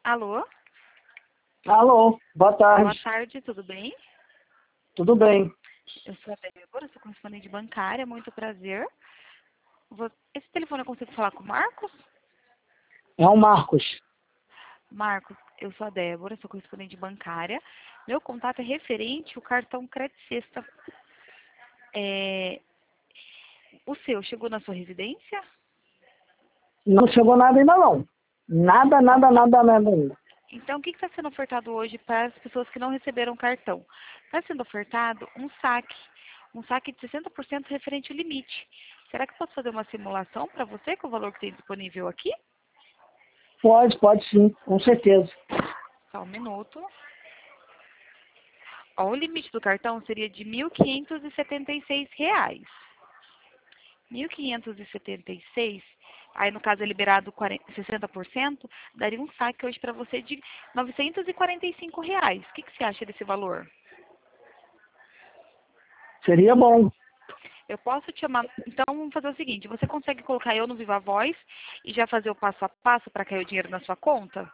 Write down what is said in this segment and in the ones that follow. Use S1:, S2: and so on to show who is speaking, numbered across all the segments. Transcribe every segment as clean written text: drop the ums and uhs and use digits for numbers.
S1: Alô?
S2: Alô, boa
S1: Boa
S2: tarde.
S1: tarde, tudo bem?
S2: Tudo bem?
S1: Eu sou a Débora, sou correspondente bancária, muito prazer. Esse telefone eu consigo falar com o Marcos?
S2: É o Marcos.
S1: Marcos, eu sou a Débora, sou correspondente bancária. Meu contato é referente ao cartão Crédito Sexta. O seu chegou na sua residência?
S2: Não chegou nada ainda não. Nada ainda.
S1: Então, o que está sendo ofertado hoje para as pessoas que não receberam o cartão? Está sendo ofertado um saque de 60% referente ao limite. Será que eu posso fazer uma simulação para você com o valor que tem disponível aqui?
S2: Pode sim, com certeza.
S1: Só um minuto. Ó, o limite do cartão seria de R$ 1.576. R$ 1.576, aí no caso é liberado 60%, daria um saque hoje para você de R$ 945. O que você acha desse valor?
S2: Seria bom.
S1: Eu posso te chamar. Então, vamos fazer o seguinte: você consegue colocar eu no Viva Voz e já fazer o passo a passo para cair o dinheiro na sua conta?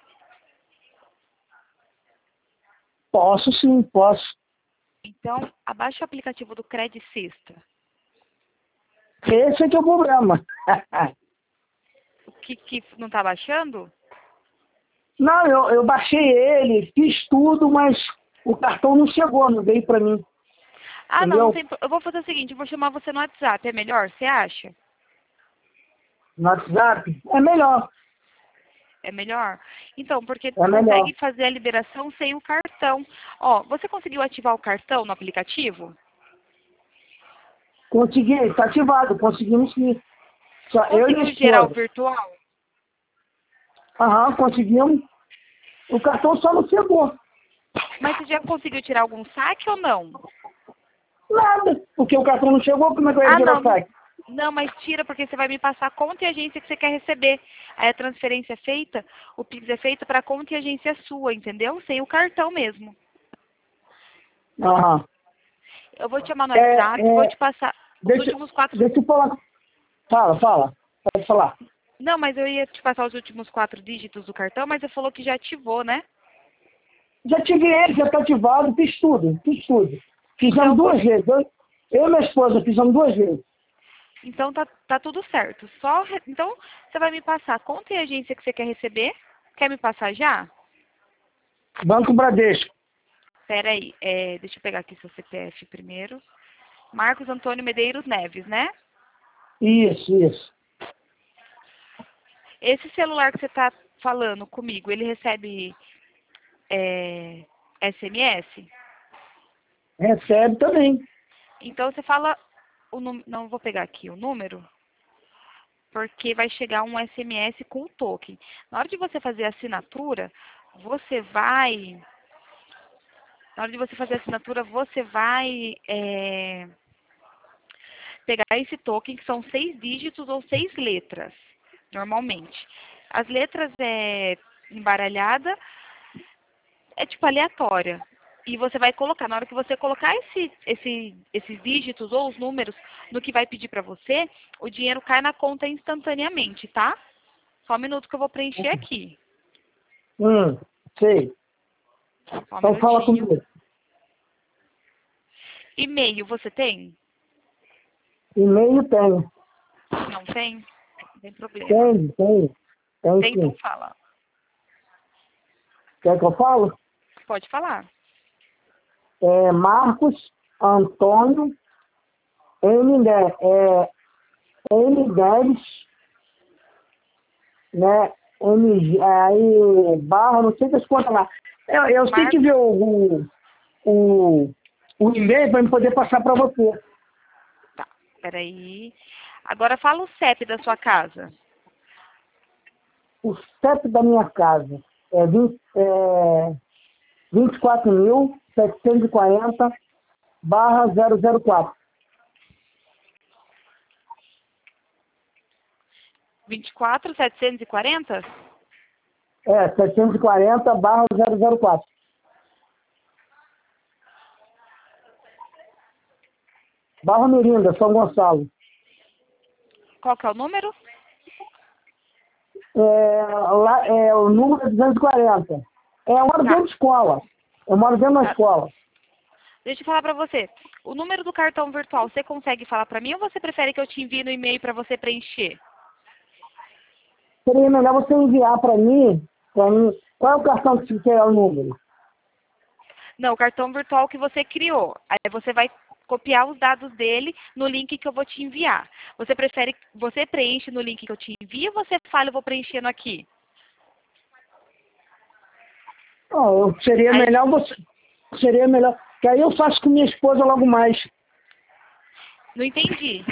S2: Posso sim, posso.
S1: Então, abaixa o aplicativo do Cred Sexta.
S2: Esse é que é o problema.
S1: O que não está baixando?
S2: Não, eu baixei ele, fiz tudo, mas o cartão não chegou, não veio pra mim.
S1: Ah, não, não
S2: Entendeu?
S1: tem. Eu vou fazer o seguinte: eu vou chamar você no WhatsApp. É melhor? Você acha?
S2: No WhatsApp é melhor.
S1: É melhor? Então, porque
S2: É melhor.
S1: consegue fazer a liberação sem o cartão. Ó, você conseguiu ativar o cartão no aplicativo?
S2: Consegui, está ativado, conseguimos sim. Só eu e minha
S1: Conseguiu gerar o
S2: esposa.
S1: virtual?
S2: Aham, conseguimos. O cartão só não chegou.
S1: Mas você já conseguiu tirar algum saque ou não?
S2: Nada, porque o cartão não chegou, como é que eu ia
S1: Ah,
S2: tirar
S1: não,
S2: o saque?
S1: não, mas tira porque você vai me passar a conta e agência que você quer receber. Aí a transferência é feita, o Pix é feito para conta e agência sua, entendeu? Sem o cartão mesmo.
S2: Aham.
S1: Eu vou te chamar no
S2: É,
S1: WhatsApp, vou
S2: é,
S1: te passar os
S2: deixa,
S1: últimos quatro.
S2: deixa eu falar. Fala, pode falar.
S1: Não, mas eu ia te passar os últimos 4 dígitos do cartão, mas você falou que já ativou, né?
S2: Já tive ele, já está ativado, fiz tudo. Fizemos
S1: Então,
S2: duas vezes. Eu e minha esposa fizemos duas vezes.
S1: então tá tudo certo. Então você vai me passar a conta e a agência que você quer receber. Quer me passar já?
S2: Banco Bradesco.
S1: Espera aí, deixa eu pegar aqui seu CPF primeiro. Marcos Antônio Medeiros Neves, né?
S2: Isso.
S1: Esse celular que você está falando comigo, ele recebe SMS?
S2: Recebe também.
S1: Então você fala o número. Não vou pegar aqui o número, porque vai chegar um SMS com o token. Na hora de você fazer a assinatura, você vai. Na hora de você fazer a assinatura, você vai pegar esse token, que são 6 dígitos ou 6 letras, normalmente. As letras é embaralhada, é tipo aleatória. E você vai colocar, na hora que você colocar esses dígitos ou os números no que vai pedir para você, o dinheiro cai na conta instantaneamente, tá? Só um minuto que eu vou preencher aqui.
S2: Sei.
S1: Só um
S2: Então fala
S1: minutinho.
S2: comigo.
S1: E-mail você tem?
S2: E-mail tenho.
S1: Não tem? Não tem problema.
S2: Tenho
S1: Tem, então
S2: sim.
S1: fala.
S2: Quer que eu falo?
S1: Pode falar.
S2: É Marcos Antônio M10, né? Aí, barra, não sei das quantas lá. Eu tenho que
S1: Marcos,
S2: ver o e-mail para eu poder passar para você.
S1: tá, peraí. Agora fala o CEP da sua casa.
S2: O CEP da minha casa é 24.740/004.
S1: 24.740?
S2: 740/004. Barra Mirinda, São Gonçalo.
S1: Qual que é o número?
S2: Lá, o número é 240. Eu moro dentro
S1: Tá.
S2: de escola. Eu moro dentro da
S1: Tá.
S2: escola.
S1: Deixa eu falar pra você. O número do cartão virtual, você consegue falar pra mim ou você prefere que eu te envie no e-mail pra você preencher?
S2: Seria melhor você enviar para mim. Qual é o cartão que você quer o número?
S1: Não, o cartão virtual que você criou. Aí você vai copiar os dados dele no link que eu vou te enviar. Você prefere, você preenche no link que eu te envio ou você fala, eu vou preenchendo aqui?
S2: Seria
S1: Aí,
S2: melhor você. Seria melhor. Que aí eu faço com minha esposa logo mais.
S1: não entendi.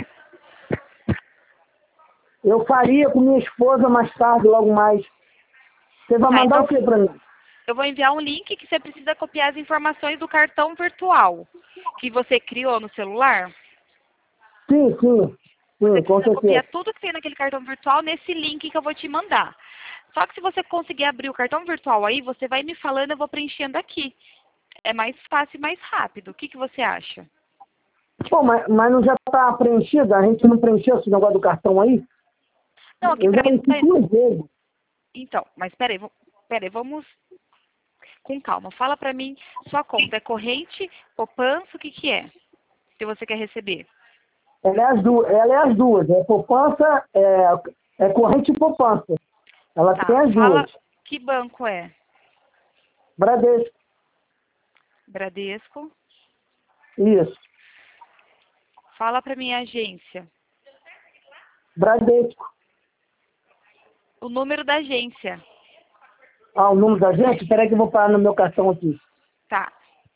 S2: Eu faria com minha esposa mais tarde, logo mais. Você vai
S1: Tá,
S2: mandar
S1: então
S2: o que para mim?
S1: eu vou enviar um link que você precisa copiar as informações do cartão virtual que você criou no celular.
S2: Sim, sim.
S1: Você
S2: Sim, com
S1: precisa
S2: certeza.
S1: copiar tudo que tem naquele cartão virtual nesse link que eu vou te mandar. Só que se você conseguir abrir o cartão virtual aí, você vai me falando, eu vou preenchendo aqui. É mais fácil e mais rápido. O que, que você acha?
S2: Pô, mas não já está preenchido? A gente não preencheu esse negócio do cartão aí?
S1: Não, aqui
S2: Eu
S1: pra
S2: já
S1: mim não
S2: enchi
S1: tá...
S2: 2 vezes.
S1: Então, mas peraí, vamos com calma. Fala pra mim, sua conta é corrente, poupança, o que que é? Que você quer receber?
S2: Ela é as duas. É poupança, é corrente e poupança. Ela tem
S1: Tá,
S2: as duas.
S1: fala que banco é?
S2: Bradesco.
S1: Bradesco.
S2: Isso.
S1: Fala pra mim a agência.
S2: Bradesco.
S1: O número da agência.
S2: O número da gente? Espera aí que eu vou parar no meu cartão aqui.
S1: Tá.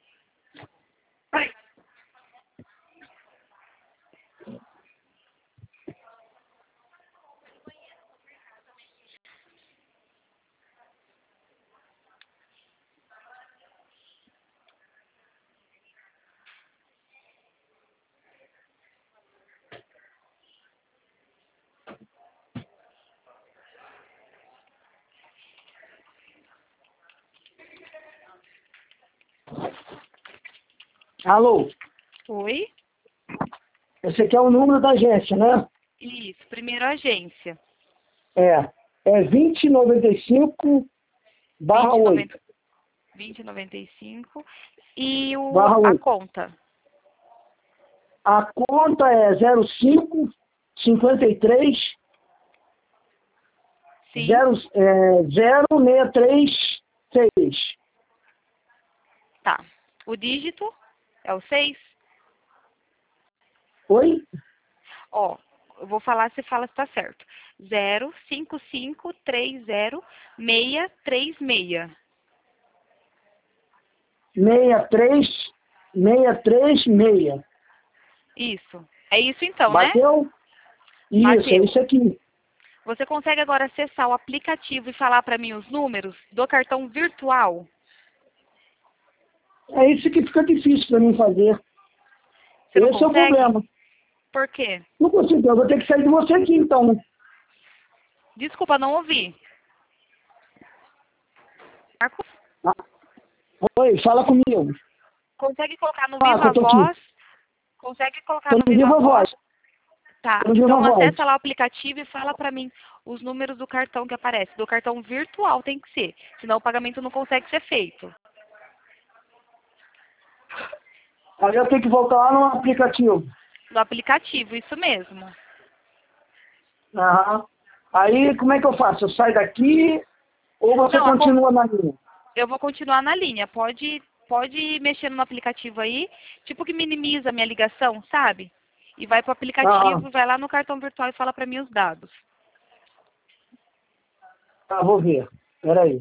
S2: Alô?
S1: Oi?
S2: Esse aqui é o número da agência, né?
S1: Isso, primeiro agência.
S2: É 2095 barra 8.
S1: 2090, 2095. E
S2: Barra
S1: a
S2: 8.
S1: conta?
S2: A conta é 05 53
S1: Sim.
S2: 0636.
S1: Tá. O dígito é o 6.
S2: Oi?
S1: Ó, eu vou falar, você fala se tá certo. 05530 636.
S2: 63636.
S1: Isso. É isso então, né?
S2: Bateu? Isso, é
S1: Bateu.
S2: isso aqui.
S1: Você consegue agora acessar o aplicativo e falar para mim os números do cartão virtual?
S2: É isso que fica difícil para mim fazer.
S1: Você não
S2: Esse é o
S1: consegue?
S2: problema.
S1: Por quê?
S2: Não consigo, eu vou ter que sair de você aqui então.
S1: Desculpa, não ouvi. Marcos,
S2: Ah, oi, fala comigo.
S1: consegue colocar no
S2: Que
S1: Viva
S2: eu tô aqui.
S1: Voz? Consegue colocar
S2: Tô
S1: no
S2: no
S1: Viva
S2: Viva
S1: Voz?
S2: Voz.
S1: Tá,
S2: Tô no Viva
S1: então
S2: Voz.
S1: acessa lá o aplicativo e fala pra mim os números do cartão que aparece. Do cartão virtual tem que ser, senão o pagamento não consegue ser feito.
S2: Aí eu tenho que voltar lá no aplicativo.
S1: No aplicativo, isso mesmo.
S2: Aham. Aí como é que eu faço? Eu saio daqui ou você
S1: Não,
S2: continua na linha?
S1: eu vou continuar na linha. Pode ir mexendo no aplicativo aí, tipo que minimiza a minha ligação, sabe? E vai pro
S2: Aham.
S1: aplicativo, vai lá no cartão virtual e fala pra mim os dados.
S2: Tá, vou ver. Peraí.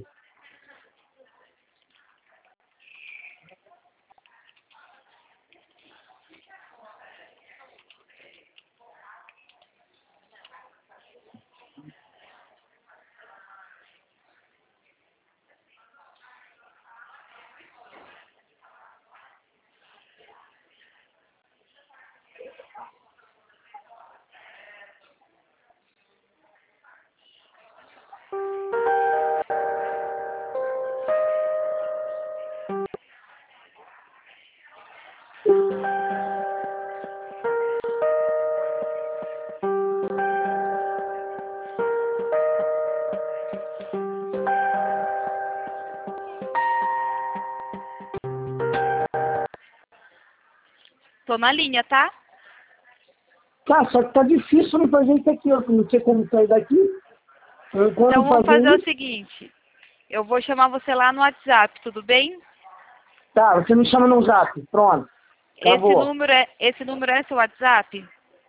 S1: Tô na linha, tá?
S2: Tá, só que tá difícil me fazer isso aqui, eu não sei como sair daqui. Quando
S1: Então vamos fazer o
S2: isso,
S1: seguinte. Eu vou chamar você lá no WhatsApp, tudo bem?
S2: tá, você me chama no zap, pronto, acabou.
S1: Esse número é seu WhatsApp?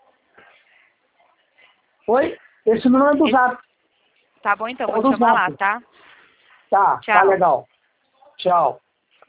S2: Oi? Esse número é do
S1: Esse-
S2: zap,
S1: Tá bom, então,
S2: é
S1: vou
S2: o
S1: te
S2: do
S1: chamar lá,
S2: zap.
S1: tá?
S2: Tá
S1: Tchau.
S2: legal. Tchau.